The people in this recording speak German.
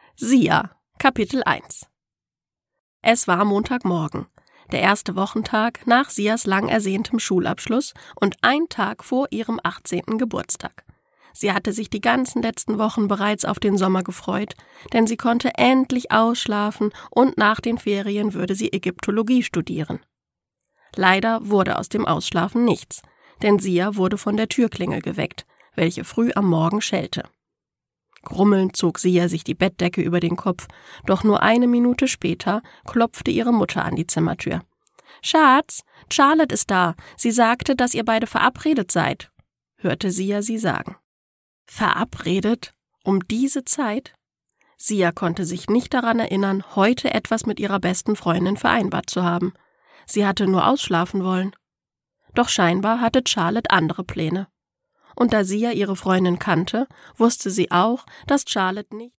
Sia, Kapitel 1. Es war Montagmorgen, der erste Wochentag nach Sias lang ersehntem Schulabschluss und ein Tag vor ihrem 18. Geburtstag. Sie hatte sich die ganzen letzten Wochen bereits auf den Sommer gefreut, denn sie konnte endlich ausschlafen und nach den Ferien würde sie Ägyptologie studieren. Leider wurde aus dem Ausschlafen nichts, denn Sia wurde von der Türklingel geweckt, welche früh am Morgen schellte. Grummelnd zog Sia sich die Bettdecke über den Kopf, doch nur eine Minute später klopfte ihre Mutter an die Zimmertür. »Schatz, Charlotte ist da. Sie sagte, dass ihr beide verabredet seid«, hörte Sia sie sagen. Verabredet? Um diese Zeit? Sia konnte sich nicht daran erinnern, heute etwas mit ihrer besten Freundin vereinbart zu haben. Sie hatte nur ausschlafen wollen. Doch scheinbar hatte Charlotte andere Pläne. Und da Sia ihre Freundin kannte, wusste sie auch, dass Charlotte nicht